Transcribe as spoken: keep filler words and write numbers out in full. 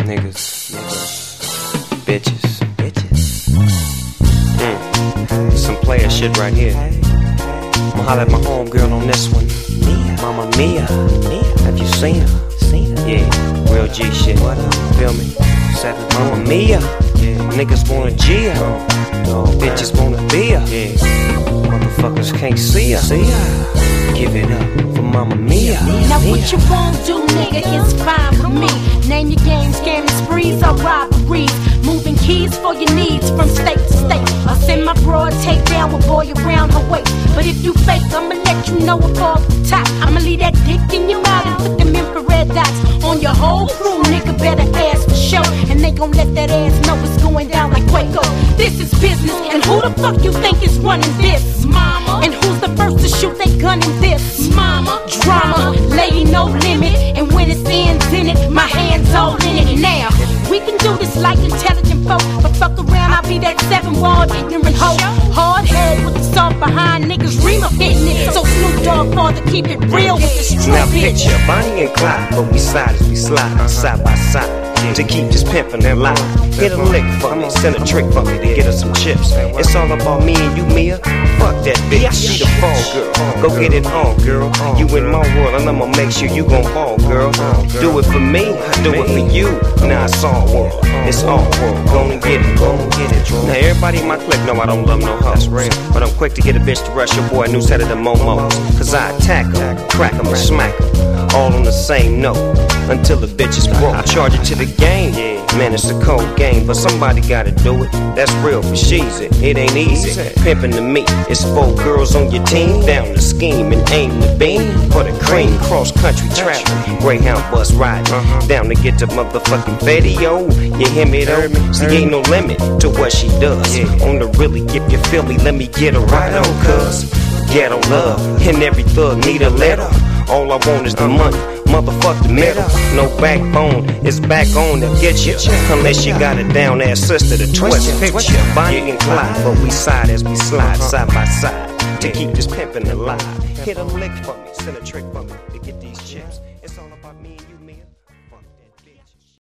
niggas, niggas, bitches, bitches. Mm. Some player shit right here. I'ma holler at my homegirl on this one. Mama Mia, have you seen her? Seen her? Yeah, real G shit. Feel me? Seven. Mama Mia, yeah. Niggas wanna G her. Oh, bitches wanna be her. Yeah. Motherfuckers can't see her. See her. Give it up for Mama Mia. Now what you won't do, nigga, is fine with me. Name your game, scamming sprees or robberies. Moving keys for your needs from state to state. I send my broad take down with boy around her waist. But if you fake, I'ma let you know it's off the top. I'ma leave that dick in your mouth and put them infrared dots on your whole crew. Nigga better ask for show, and they gon' let that ass know it's going down like Waco. This is business, and who the fuck you think is running this? Mama. And who's the first to shoot they gun in this? Mama. Drama, lady no limit, and when it ends in it, my hands all in it now. We can do this like intelligent folk, but fuck around, I'll be that seven-walled ignorant hoe. Hard head with the soft behind niggas, dream of hitting it. So Snoop Dogg father, keep it real with the street. Now picture Bonnie and Clyde, but we side as we slide, side by side. To keep this pimpin' alive. Hit a lick for me, send a trick for me to get us some chips. It's all about me and you, Mia. Fuck that bitch, she the fall girl. Go get it on, girl. You in my world and I'ma make sure you gon' fall, girl. Do it for me, I do it for you. Now it's all world, it's all world. Gonna get it, gonna get it. Now everybody in my clique know I don't love no hoes, but I'm quick to get a bitch to rush your boy a new set of the momos. Cause I attack em, crack em, and smack em, all on the same note. Until the bitch is broke, charge it to the game. Man, it's a cold game, but somebody gotta do it. That's real for she's it, it ain't easy. Pimpin' to me, it's four girls on your team. Down the scheme and aim the beam for the cream. Cross country traveling, Greyhound bus riding. Down to get to motherfucking video. You hear me though? See, ain't no limit to what she does. On the really, if you feel me, let me get her right on, cuz ghetto love, and every thug need a letter. All I want is the money, motherfuck the metal. No backbone, it's back on to get you. Unless you got a down ass sister to twist picture. Bonnie and Clyde, but we side as we slide, side by side. To keep this pimpin' alive. Hit a lick for me, send a trick for me to get these chips. It's all about me.